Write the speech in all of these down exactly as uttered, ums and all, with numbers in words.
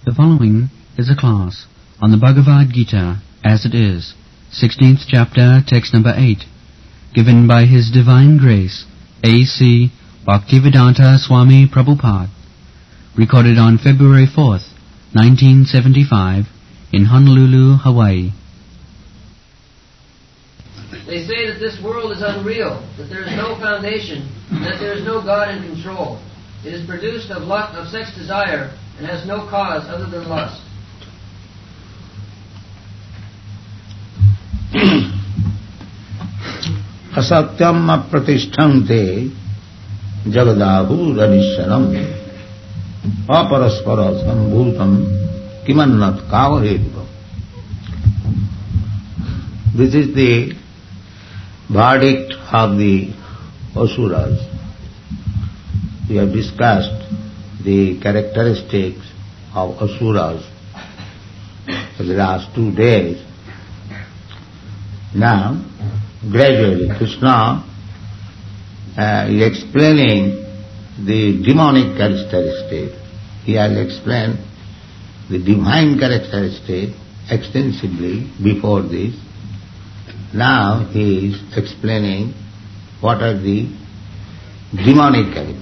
The following is a class on the Bhagavad Gita as it is, sixteenth chapter, text number eight, given by His Divine Grace, A C Bhaktivedanta Swami Prabhupada, recorded on February fourth, nineteen seventy-five, in Honolulu, Hawaii. They say that this world is unreal, that there is no foundation, and that there is no God in control. It is produced of lust, of sex desire, and has no cause other than lust. Asatyam apratishthante jagadahu radisharam aparaspara sambhutam kimannat kavaredva. This is the verdict of the Asuras. We have discussed the characteristics of Asuras for the last two days. Now, gradually, Krishna uh, is explaining the demonic characteristic. He has explained the divine characteristic extensively before this. Now he is explaining what are the demonic characteristics.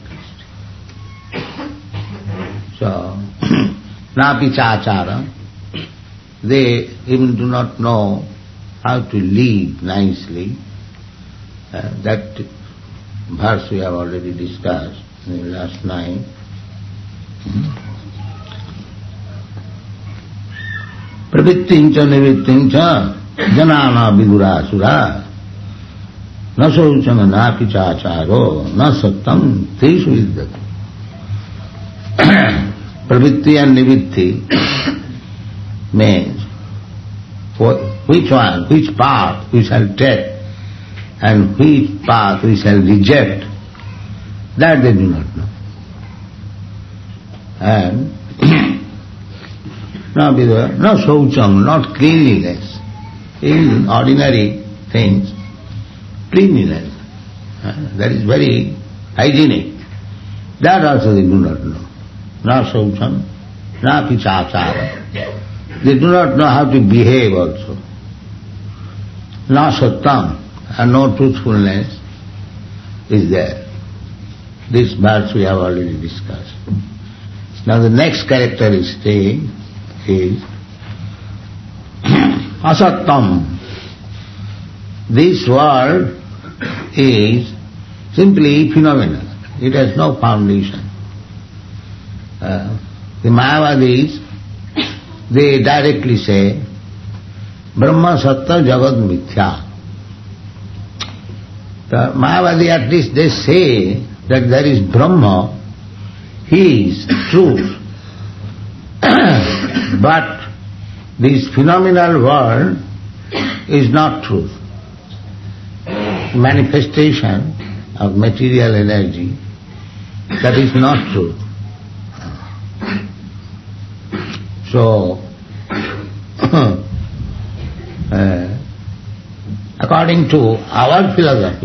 So, napi chachara, they even do not know how to live nicely. Uh, that verse we have already discussed in the last night. Pravittincha nivittincha janana vidurasura na sauchana napi chacharo na sattam teshu vidyate. Pravitti and nivitti means which one, which path we shall take and which path we shall reject, that they do not know. And no vidura, no saucham, not cleanliness. In ordinary things, cleanliness, uh, that is very hygienic. That also they do not know. Na saucham, na pichachara. They do not know how to behave also. Na sattam, and no truthfulness is there. This verse we have already discussed. Now the next characteristic is asattam. This world is simply phenomenal. It has no foundation. Uh, the Mayavadis, they directly say, Brahma Satta Jagad Mithya. The Mayavadi, at least they say that there is Brahma, he is truth. But this phenomenal world is not truth. Manifestation of material energy, that is not truth. So, uh, according to our philosophy,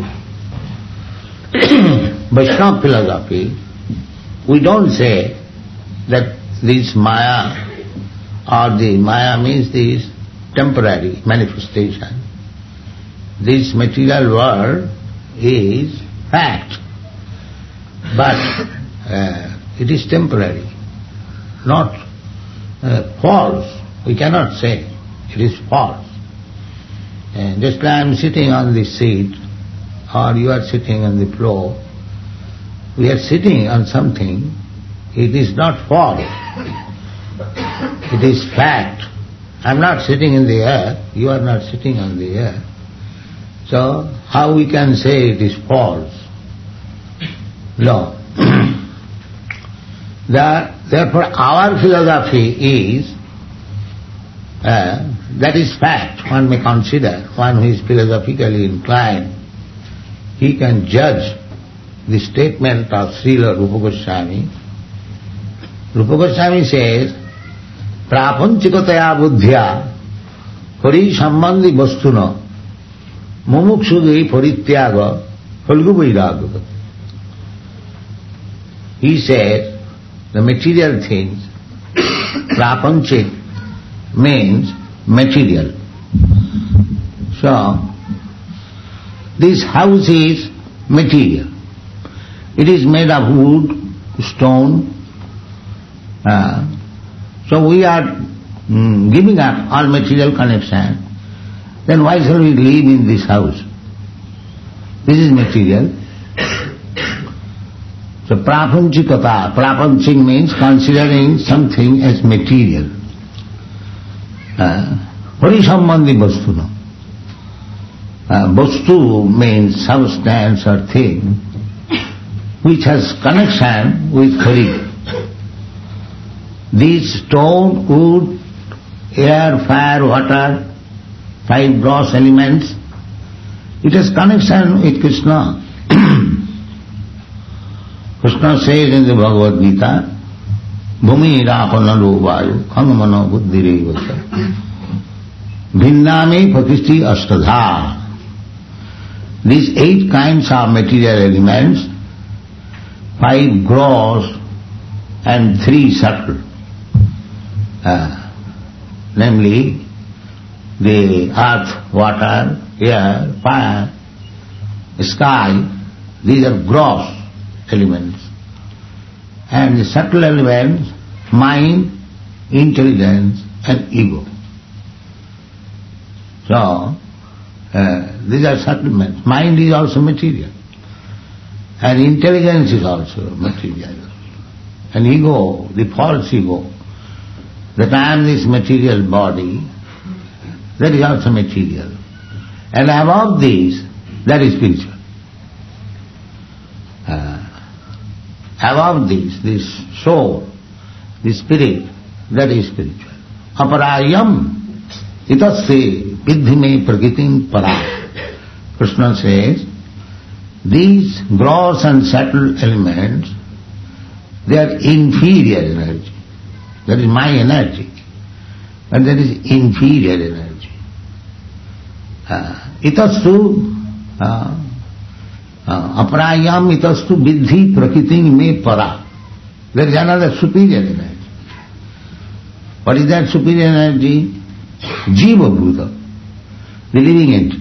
Vaishnava philosophy, we don't say that this Maya, or the Maya means this temporary manifestation. This material world is fact, but uh, it is temporary, not uh, false. We cannot say it is false. And just like I am sitting on the seat, or you are sitting on the floor, we are sitting on something, it is not false. It is fact. I am not sitting in the air, you are not sitting on the air. So, how we can say it is false? No. Therefore, our philosophy is, uh, that is fact, one may consider, one who is philosophically inclined, he can judge the statement of Srila Rupa Goswami. Rupa Goswami says, Prapanchikataya buddhya hari sambandhi vastuna mumuksudhi parityaga falgu vairagavati. He says, the material things Prapanchik means material. So, this house is material. It is made of wood, stone. Uh, so we are mm, giving up all material connection. Then why shall we live in this house? This is material. So prapanchikata, prapanchik means considering something as material. Parisambandhi vastu. Vastu means substance or thing which has connection with Hari. These stone, wood, air, fire, water, five gross elements, it has connection with Krishna. Krishna says in the Bhagavad Gita, Bhumi Rapanalu Vayu Khamamano Buddhirevasa Bhinname Prakristi Ashtadha. These eight kinds of material elements, five gross and three subtle, uh, namely the earth, water, air, fire, sky, these are gross elements. And the subtle elements, mind, intelligence and ego. So, uh, these are subtle elements. Mind is also material. And intelligence is also material. And ego, the false ego, that I am this material body, that is also material. And above these, that is spiritual. Uh, above this, this soul, this spirit, that is spiritual. Aparayam itasya vidhime prakitim para. Krishna says, these gross and subtle elements, they are inferior energy. That is my energy. But that is inferior energy. Uh, itastu uh, uh, aparayam itastu vidhi prakitim me para. There is another superior energy. What is that superior energy? Jiva Bhuta, the living entity.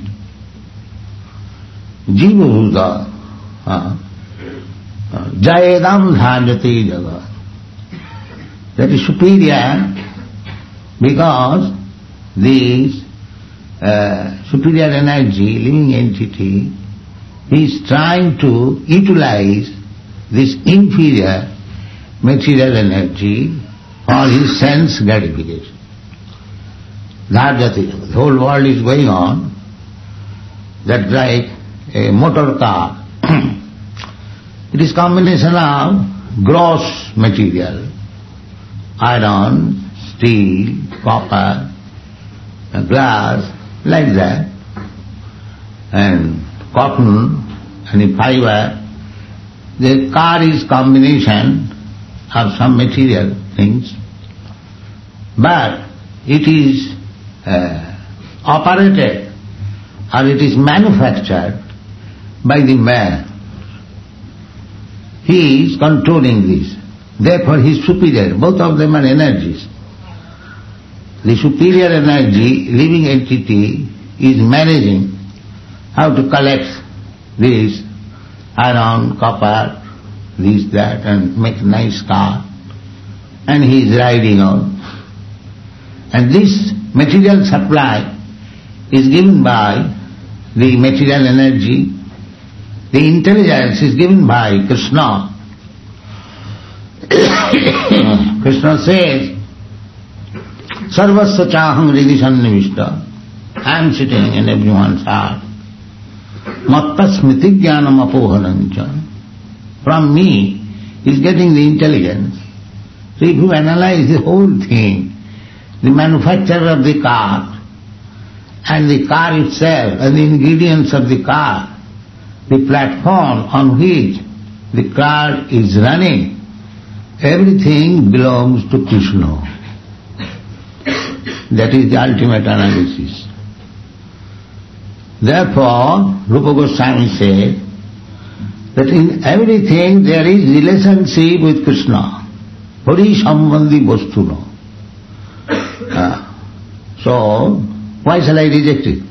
Jiva Bhuta, uh, uh, Jayedam Dhajate Jagat. That is superior because this uh, superior energy, living entity, is trying to utilize this inferior material energy for his sense gratification. Dharjati, the whole world is going on, that's like a motor car. It is combination of gross material, iron, steel, copper, glass, like that, and cotton, and fiber. The car is combination of some material things, but it is uh, operated or it is manufactured by the man. He is controlling this. Therefore he is superior. Both of them are energies. The superior energy, living entity, is managing how to collect this iron, copper, this, that, and make a nice car. And he is riding on. And this material supply is given by the material energy. The intelligence is given by Krishna. Krishna says, Sarvasya chaham hridi sannivishta. I am sitting in everyone's heart. Matta smriti jnanam apohanancha. From me is getting the intelligence. So if you analyze the whole thing, the manufacturer of the car, and the car itself, and the ingredients of the car, the platform on which the car is running, everything belongs to Krishna. That is the ultimate analysis. Therefore, Rupa Goswami said that in everything there is relationship with Krishna. Hari Sambandhi Vastuna. Uh, so, why shall I reject it?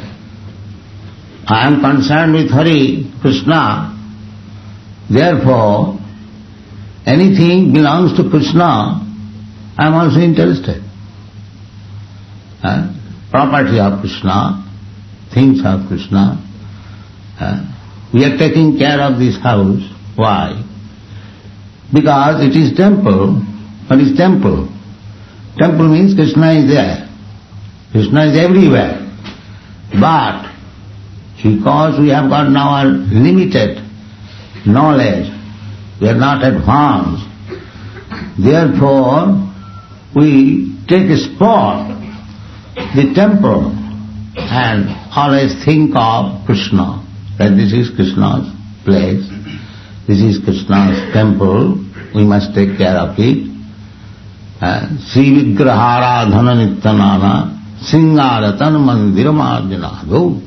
I am concerned with Hari, Krishna, therefore, anything belongs to Krishna, I am also interested. Uh, property of Krishna, things of Krishna. Uh, we are taking care of this house. Why? Because it is temple. What is temple? Temple means Krishna is there. Krishna is everywhere. But because we have got now a limited knowledge, we are not advanced, therefore we take a spot, the temple, and always think of Krishna, that this is Krishna's place, this is Krishna's temple, we must take care of it. Sri Vigrahara Dhana Nityanana Singaratan Mandiramardinado.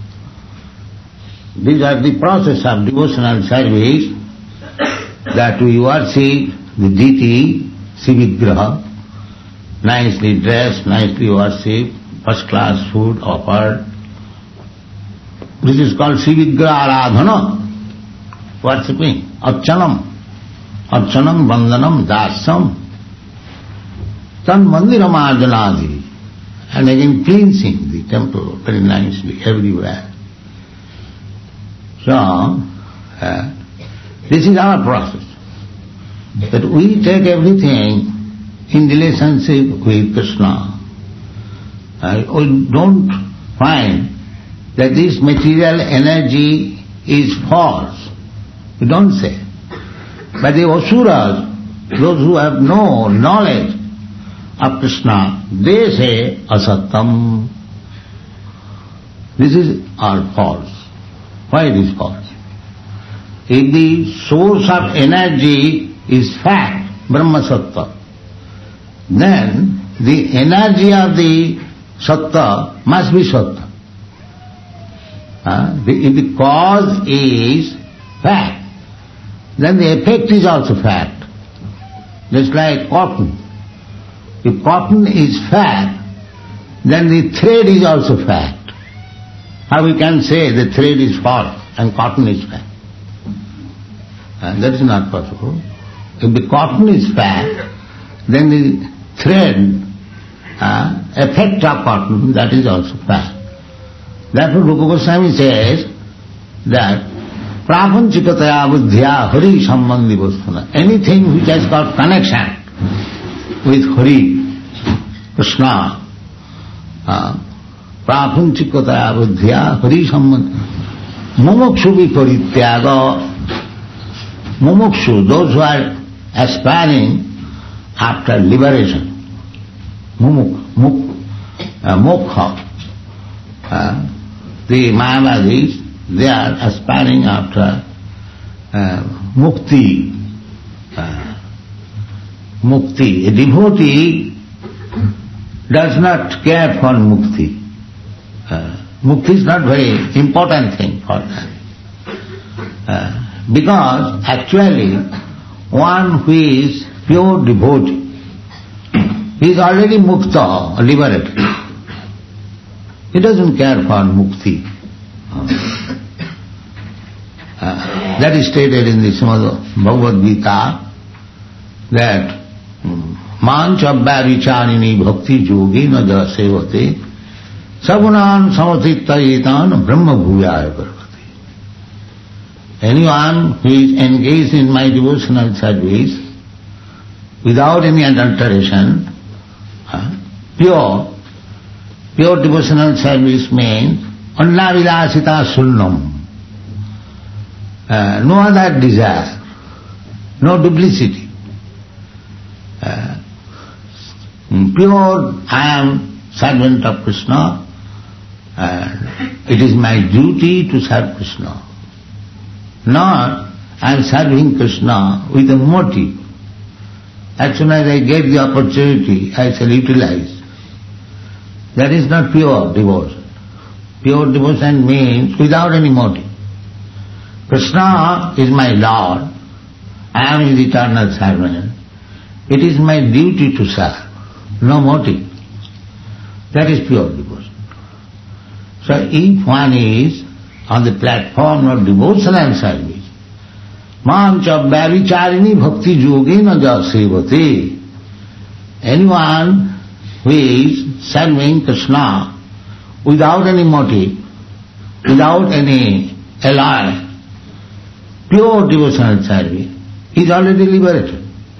These are the process of devotional service, that we worship the deity, Sri Vigraha, nicely dressed, nicely worshipped, first class food offered. This is called Sri Vigraha Aradhana, worshipping, Archanam, Archanam, Vandanam, Dasam, Tan Mandiram Arjanadi, and again cleansing the temple very nicely everywhere. So, uh, this is our process, that we take everything in relationship with Krishna. Uh, we don't find that this material energy is false. We don't say. But the Asuras, those who have no knowledge of Krishna, they say asattam. This is all false. Why it is false? If the source of energy is fact, Brahma Sattva, then the energy of the Sattva must be Sattva. Uh, the, if the cause is fact, then the effect is also fact. Just like cotton. If cotton is fact, then the thread is also fact. How we can say the thread is false and cotton is fact? And that is not possible. If the cotton is fact, then the thread, uh, effect of cotton, that is also fact. Therefore Rupa Goswami says that prapanchikataya buddhya hari sambandhi vastuna. Anything which has got connection with Hari, Krishna, uh, prapanchikataya buddhya hari sambandhi. Mumukshu viparityaga. Mumukshu, those who are aspiring after liberation. Mumuk, muk, uh, mokha. Uh, the Mayavadis, they are aspiring after uh, mukti. Uh, mukti. A devotee does not care for mukti. Uh, mukti is not very important thing for them. Uh, because actually one who is pure devotee, he is already mukta, liberated. He doesn't care for mukti. Uh, that is stated in the Srimad Bhagavad Gita, that Manchabhya vicharini bhakti yogi na ja sevate sagunan samatittayetan brahma bhuyaya parvati. Anyone who is engaged in my devotional service without any adulteration, uh, pure, pure devotional service means anna vilasita sunnam. Uh, no other desire, no duplicity. Uh, pure, I am servant of Krishna, and it is my duty to serve Krishna. Not I am serving Krishna with a motive. As soon as I get the opportunity, I shall utilize. That is not pure devotion. Pure devotion means without any motive. Krishna is my Lord, I am his eternal servant, it is my duty to serve, no motive. That is pure devotion. So if one is on the platform of devotional service, Mam cha vyabhicharini bhakti yogena ja sevate, anyone who is serving Krishna without any motive, without any alloy, pure devotional service, is already liberated.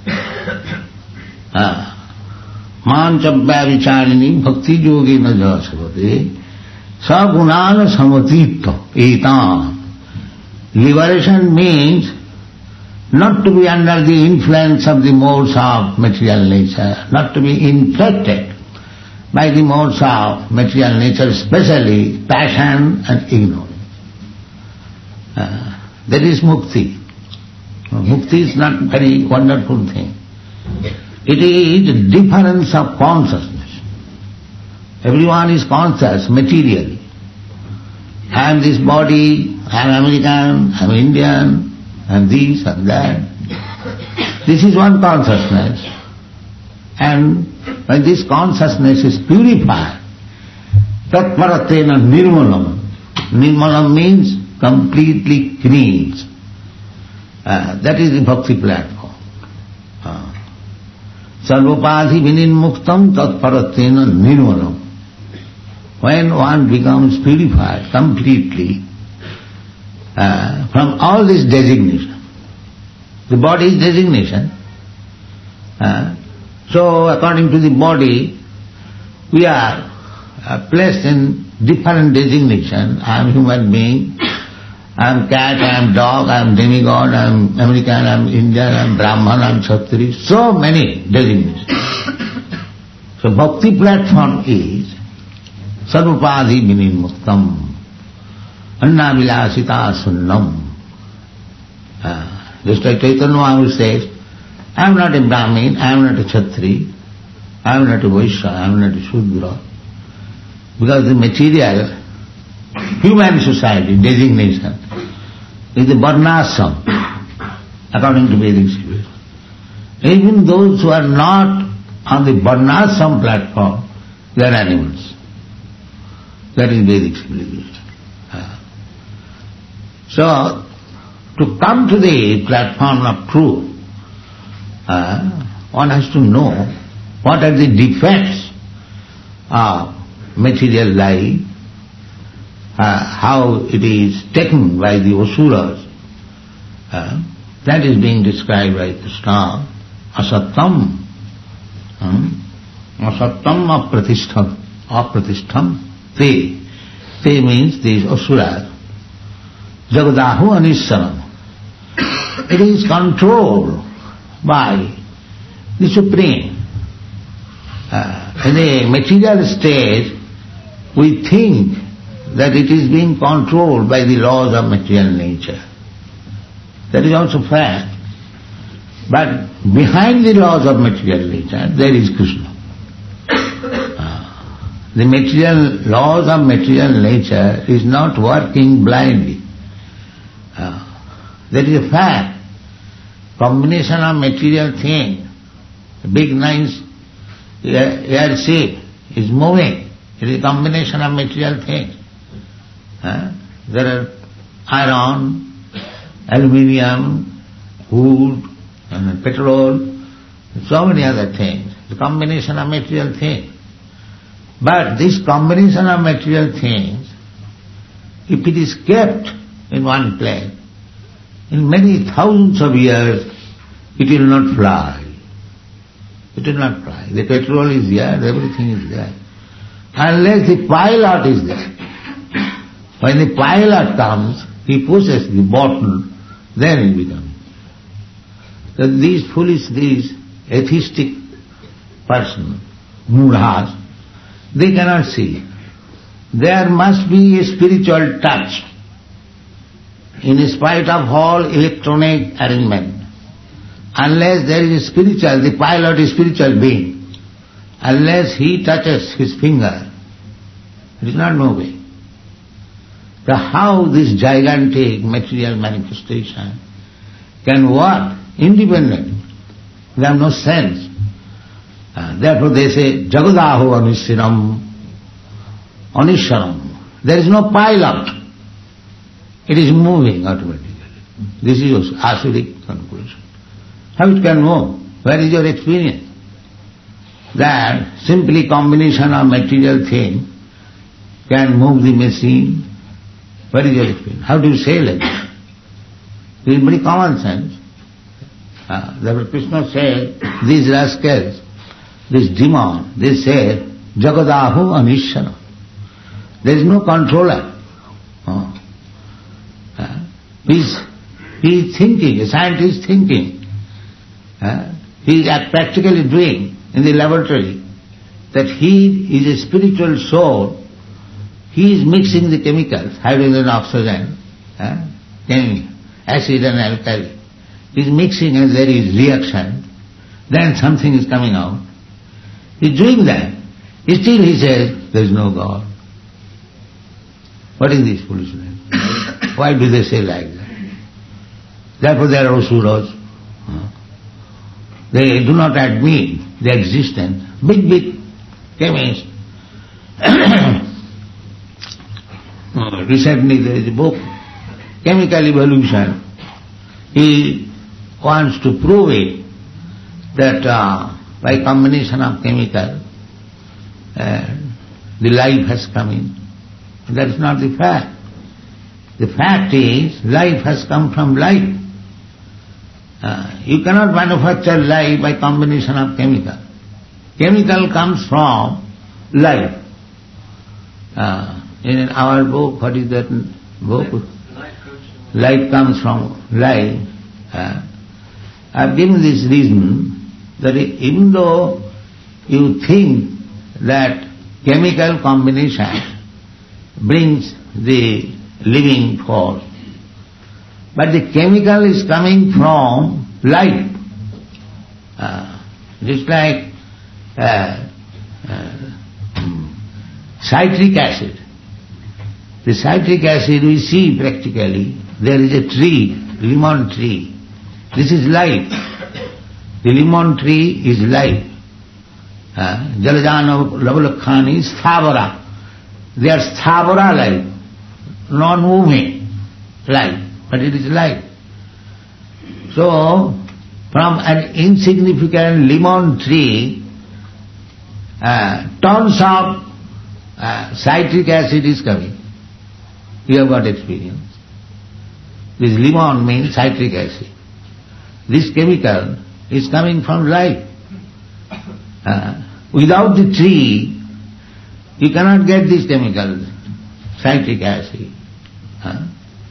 Mam cha vyabhicharini bhakti yogena ja sevate, sagunana samatitto etam. Liberation means not to be under the influence of the modes of material nature, not to be infected by the modes of material nature, especially passion and ignorance. Uh, that is mukti. Mukti is not a very wonderful thing. It is a difference of consciousness. Everyone is conscious materially. I am this body, I am American, I am Indian, I am this and that. This is one consciousness. And when this consciousness is purified, tatparatena nirmalam. Nirmalam means completely cleansed. Uh, that is the bhakti platform. Uh, Sarvapadhi vininmuktam tatparatena nirmalam. When one becomes purified completely uh, from all this designation, the body is designation. Uh, so according to the body, we are uh, placed in different designation. I am human being, I am cat, I am dog, I am demigod, I am American, I am Indian, I am Brahman, I am Kshatriya, so many designations. So bhakti platform is sarvapadhi vininmuktam, anna vilasita sunnam. Uh, just like Chaitanya Mahaprabhu says, I am not a Brahmin, I am not a Kshatriya, I am not a Vaishya, I am not a Shudra. Because the material, human society designation is the varnashram, according to Vedic civilization. Even those who are not on the varnashram platform, they are animals. That is Vedic civilization. Uh, so, to come to the platform of truth, uh, one has to know what are the defects of material life, uh, how it is taken by the asuras. Uh, that is being described by Krishna. Asattam. Um, asattam apratishtham. Apratishtham. Te. Te means these asuras. Jagadahu anissaram. It is controlled by the Supreme. Uh, in a material state, we think that it is being controlled by the laws of material nature. That is also fact. But behind the laws of material nature, there is Krishna. Uh, the material laws of material nature is not working blindly. Uh, there is a fact. Combination of material thing, big nice air, airship is moving. It is a combination of material things. Uh, there are iron, aluminium, wood, and petrol, so many other things. The combination of material things. But this combination of material things, if it is kept in one place, in many thousands of years, it will not fly. It will not fly. The petrol is there, everything is there. Unless the pilot is there. When the pilot comes, he pushes the button, then it becomes. So these foolish, these atheistic persons, mudhas, they cannot see. There must be a spiritual touch. In spite of all electronic arrangement, unless there is a spiritual, the pilot is spiritual being, unless he touches his finger, it is not moving. So how this gigantic material manifestation can work independently? They have no sense. Uh, therefore they say, Jagadaho Anisharam. Anisharam. There is no pilot. It is moving automatically. This is also Asuric conclusion. How it can move? Where is your experience? That simply combination of material thing can move the machine. Where is your experience? How do you say like that? It is very common sense. Uh, therefore Krishna said, these rascals, this demon, they say, Jagadahu Anishana. There is no controller. Uh, uh, he is he is thinking, a scientist thinking. Uh, he is practically doing in the laboratory that he is a spiritual soul. He is mixing the chemicals, hydrogen, oxygen, uh, acid and alkali. He is mixing and there is reaction. Then something is coming out. He is doing that. Still he says, there is no God. What is this foolishness? Why do they say like that? Therefore there are asuras. They do not admit the existence. Big, big chemists. Recently there is a book, Chemical Evolution. He wants to prove it that uh, by combination of chemical, uh, the life has come in. That is not the fact. The fact is, life has come from life. Uh, you cannot manufacture life by combination of chemical. Chemical comes from life. Uh, in our book, what is that book? Life comes from life. Uh, I have given this reason that even though you think that chemical combination brings the living force, but the chemical is coming from life. Uh, just like uh, uh, citric acid. The citric acid we see practically, there is a tree, lemon tree. This is life. The lemon tree is life. Uh, Jalajana Lavalakhani is Sthavara. They are Sthavara life, non-moving life, but it is life. So, from an insignificant lemon tree, uh, tons of uh, citric acid is coming. You have got experience. This lemon means citric acid. This chemical is coming from life. Uh, without the tree, you cannot get this chemical, citric acid. Uh,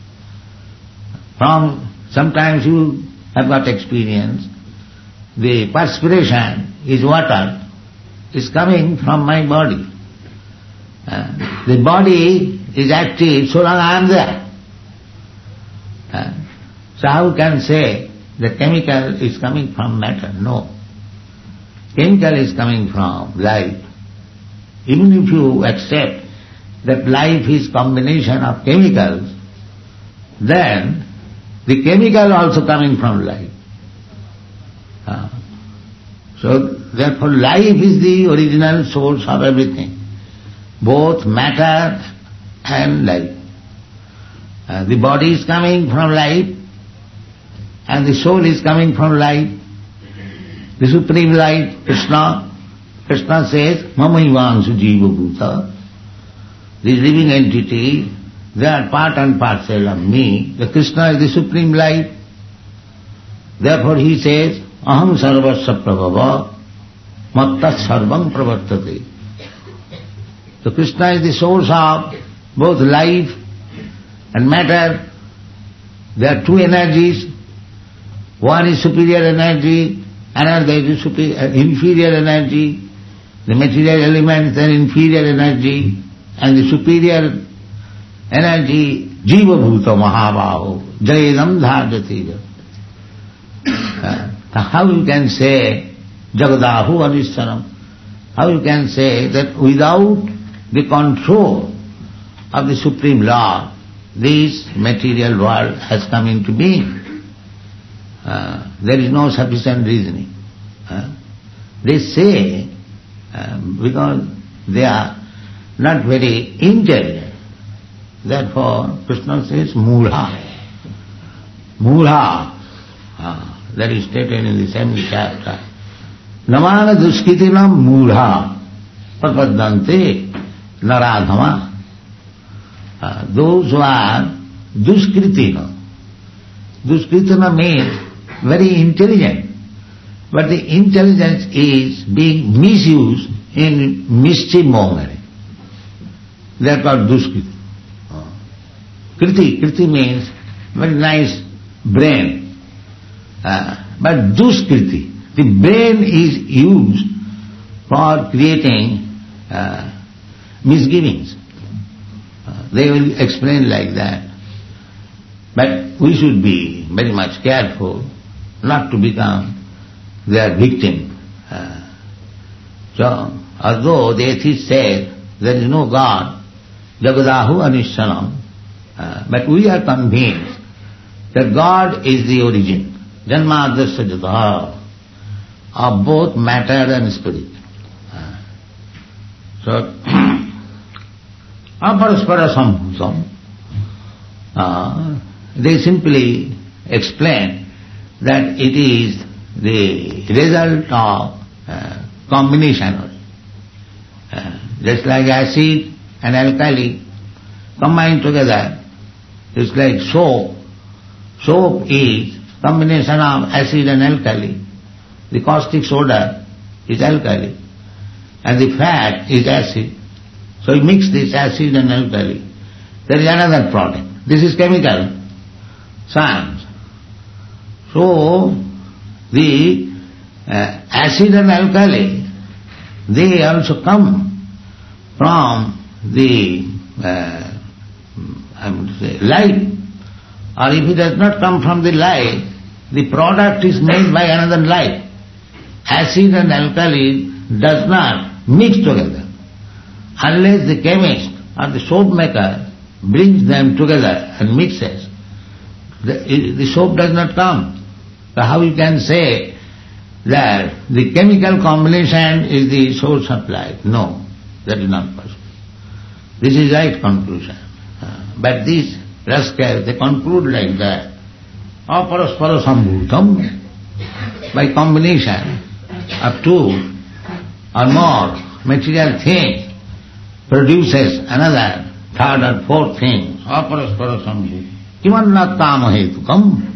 from, sometimes you have got experience, the perspiration is water, is coming from my body. Uh, the body is active so long I am there. Uh, so how can say that chemical is coming from matter? No. Chemical is coming from life. Even if you accept that life is combination of chemicals, then the chemical also coming from life. Uh, so therefore life is the original source of everything, both matter and life. Uh, the body is coming from life and the soul is coming from life. The Supreme Light, Krishna, Krishna says, Mamaivansu Jiva Bhuta. This living entity, they are part and parcel of me. The Krishna is the Supreme Light. Therefore he says, Aham sarvasya prabhava, mattat sarvam pravartate. So Krishna is the source of both life and matter. There are two energies. One is superior energy, another is superior, inferior energy. The material elements are inferior energy, and the superior energy, Jiva Bhuta Mahabhaho, Jayadam Dharjati. Uh, how you can say Jagadahu Anisharam? How you can say that without the control of the Supreme Lord, this material world has come into being? Uh, there is no sufficient reasoning. Uh, they say, uh, because they are not very intelligent, therefore Krishna says Mudha. Mudha, uh, that is stated in the same chapter. Namana duskritina mudha prapadante naradhama. Uh, those who are duskritina. Duskritina means very intelligent, but the intelligence is being misused in mischief mongering. They are called duskrit. Kriti, kriti means very nice brain. Uh, but duskriti, the brain is used for creating uh, misgivings. Uh, they will explain like that. But we should be very much careful not to become their victim. Uh, so, although the atheist said there is no God, Jagadahu Anishanam, uh, but we are convinced that God is the origin, Janmadasya Jataha, of both matter and spirit. Uh, so, Aparaspara Sambhutam, uh, they simply explain that it is the result of uh, combination. Uh, just like acid and alkali combined together, it's like soap. Soap is combination of acid and alkali. The caustic soda is alkali and the fat is acid. So you mix this acid and alkali. There is another product. This is chemical science. So the uh, acid and alkali, they also come from the uh, I would say light. Or if it does not come from the light, the product is made by another light. Acid and alkali does not mix together unless the chemist or the soap maker brings them together and mixes. The, the soap does not come. So how you can say that the chemical combination is the source of life? No, that is not possible. This is right conclusion. Uh, but these rascals, they conclude like that. Aparaspara sambhutam, by combination of two or more material things, produces another third or fourth thing. Aparaspara sambhutam. Kimanna kama hetukam.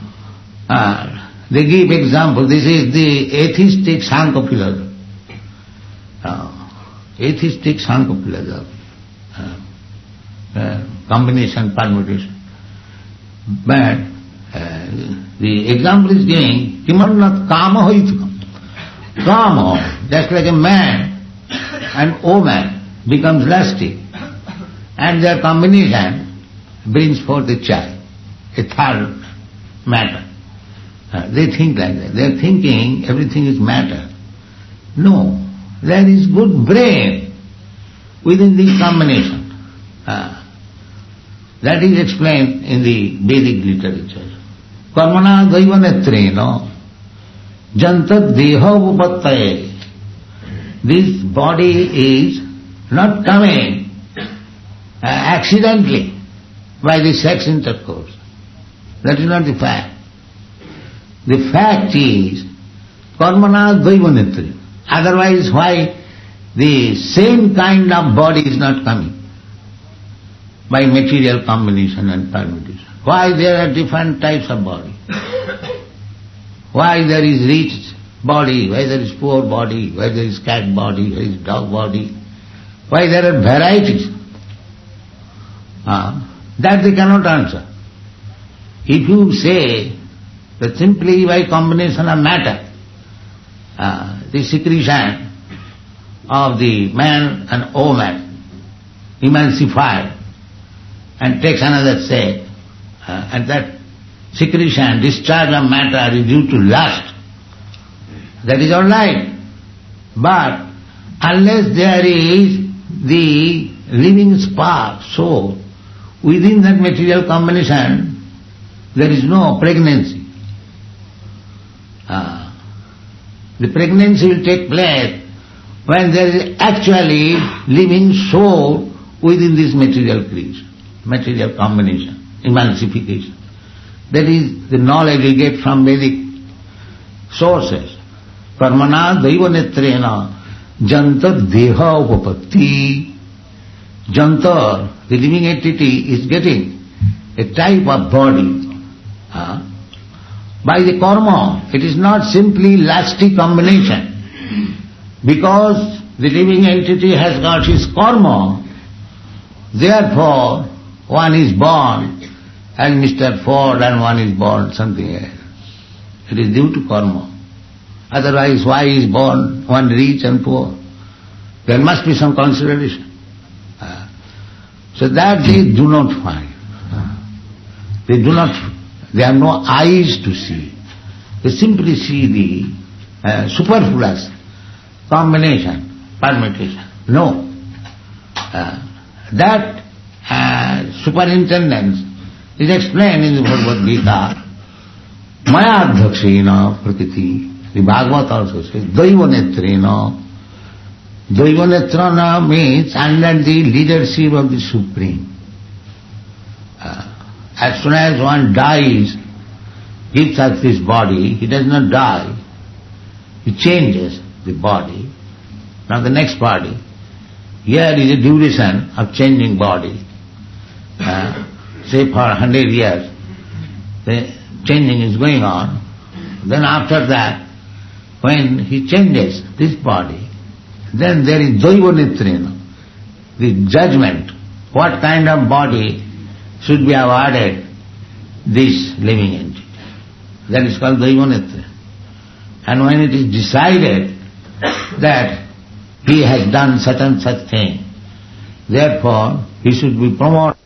They give example. This is the atheistic Sankhya philosophy. Uh, atheistic Sankhya philosophy. Uh, uh, combination, permutation. But uh, the example is giving kimanna kama hoitukam. Kama, just like a man and woman becomes lusty, and their combination brings forth a child, a third matter. Uh, they think like that. They are thinking everything is matter. No, there is good brain within the combination. Uh, that is explained in the Vedic literature. Karmana daivanetrena jantad deha upattaye. This body is not coming uh, accidentally by the sex intercourse. That is not the fact. The fact is karmana daivanetrena. Otherwise why the same kind of body is not coming? By material combination and permutation. Why there are different types of body? Why there is rich body, why there is poor body, why there is cat body, why there is dog body? Why there are varieties? Uh, that they cannot answer. If you say that simply by combination of matter, uh, the secretion of the man and woman emulsified and takes another shape, uh, and that secretion, discharge of matter is due to lust, that is all right. But unless there is the living spark, soul, within that material combination, there is no pregnancy. Uh, The pregnancy will take place when there is actually living soul within this material creation, material combination, emancipication. That is the knowledge we get from Vedic sources. Karmana daiva netrena jantar deha upapatti. Jantar, the living entity, is getting a type of body. Uh, by the karma, it is not simply lasting combination. Because the living entity has got his karma, therefore one is born and Mister Ford and one is born something else. It is due to karma. Otherwise, why is born one rich and poor? There must be some consideration. Uh, so that they do not find. Uh, they do not, they have no eyes to see. They simply see the uh, superfluous combination, permutation. No. Uh, that uh, superintendence is explained in the Bhagavad Gita. Maya adhakshena prakriti. The Bhagavad also says, Daiva netrena. Daiva netrena means under the leadership of the Supreme. Uh, as soon as one dies, gives us this body, he does not die. He changes the body. Now the next body. Here is a duration of changing body. Uh, say for a hundred years, the changing is going on. Then after that, when he changes this body, then there is Daiva Nitrena, the judgment, what kind of body should be awarded this living entity. That is called Daiva Nitrena. And when it is decided that he has done such and such thing, therefore he should be promoted